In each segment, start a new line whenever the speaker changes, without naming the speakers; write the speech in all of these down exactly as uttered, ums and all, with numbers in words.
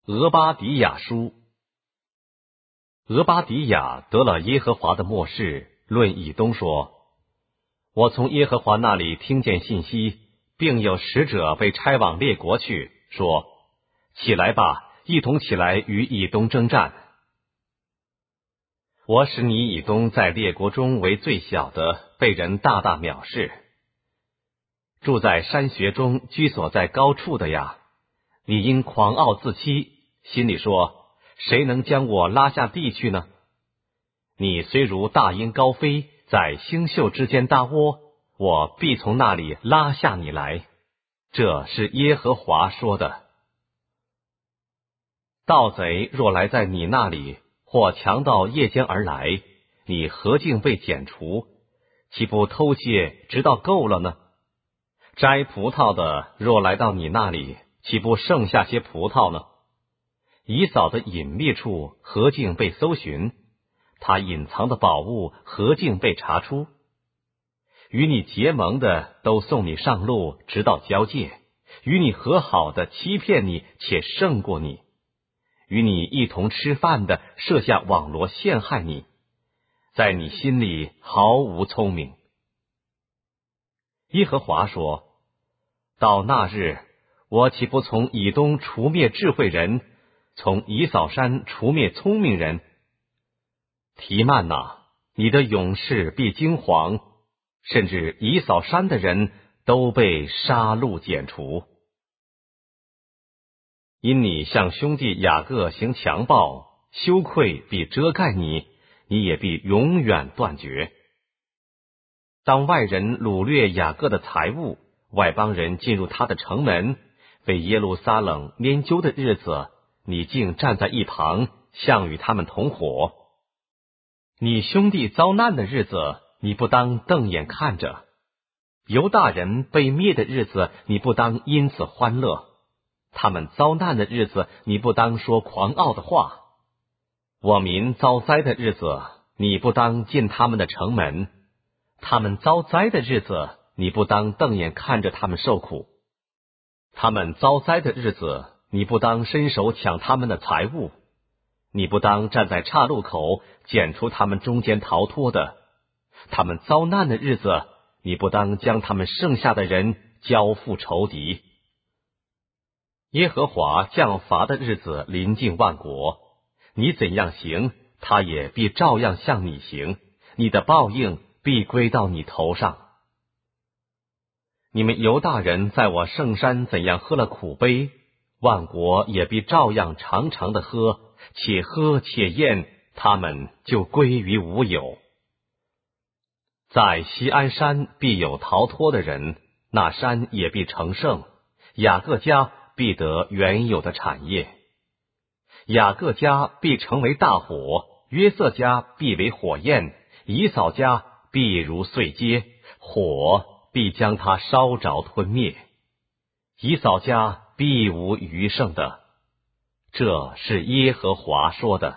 俄巴底亚书。俄巴底亚得了耶和华的默示，论以东说：我从耶和华那里听见信息，并有使者被差往列国去，说：起来吧，一同起来与以东征战。我使你以东在列国中为最小的，被人大大藐视。住在山穴中，居所在高处的呀，你因狂傲自欺，心里说：谁能将我拉下地去呢？你虽如大鹰高飞，在星宿之间搭窝，我必从那里拉下你来。这是耶和华说的。盗贼若来在你那里，或强盗夜间而来，你何竟被剪除？岂不偷窃直到够了呢？摘葡萄的若来到你那里，岂不剩下些葡萄呢？以扫的隐秘处何竟被搜寻？他隐藏的宝物何竟被查出？与你结盟的都送你上路，直到交界；与你和好的欺骗你，且胜过你；与你一同吃饭的设下网罗陷害你，在你心里毫无聪明。耶和华说：到那日，我岂不从以东除灭智慧人，从以扫山除灭聪明人？提曼哪，你的勇士必惊惶，甚至以扫山的人都被杀戮剪除。因你向兄弟雅各行强暴，羞愧必遮盖你，你也必永远断绝。当外人掳掠雅各的财物，外邦人进入他的城门，为耶路撒冷拈阄的日子，你竟站在一旁，像与他们同伙。你兄弟遭难的日子，你不当瞪眼看着；犹大人被灭的日子，你不当因此欢乐；他们遭难的日子，你不当说狂傲的话；我民遭灾的日子，你不当进他们的城门；他们遭灾的日子，你不当瞪眼看着他们受苦；他们遭灾的日子，你不当伸手抢他们的财物；你不当站在岔路口剪除他们中间逃脱的；他们遭难的日子，你不当将他们剩下的人交付仇敌。耶和华降罚的日子临近万国，你怎样行，他也必照样向你行，你的报应必归到你头上。你们犹大人在我圣山怎样喝了苦杯，万国也必照样常常的喝，且喝且咽，他们就归于无有。在锡安山必有逃脱的人，那山也必成圣，雅各家必得原有的产业。雅各家必成为大火，约瑟家必为火焰，以扫家必如碎秸，火必将他烧着吞灭。以扫家必无余剩的。这是耶和华说的。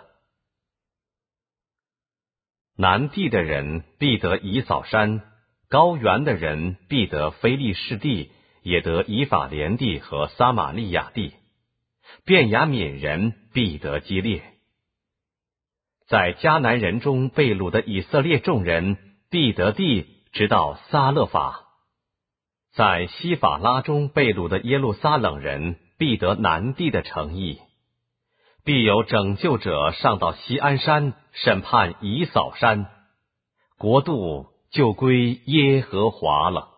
南地的人必得以扫山，高原的人必得非利士地，也得以法莲地和撒玛利亚地。便雅悯人必得基列。在迦南人中被掳的以色列众人必得地，直到撒勒法。在西法拉中被掳的耶路撒冷人必得南地的城邑。必有拯救者上到锡安山，审判以扫山，国度就归耶和华了。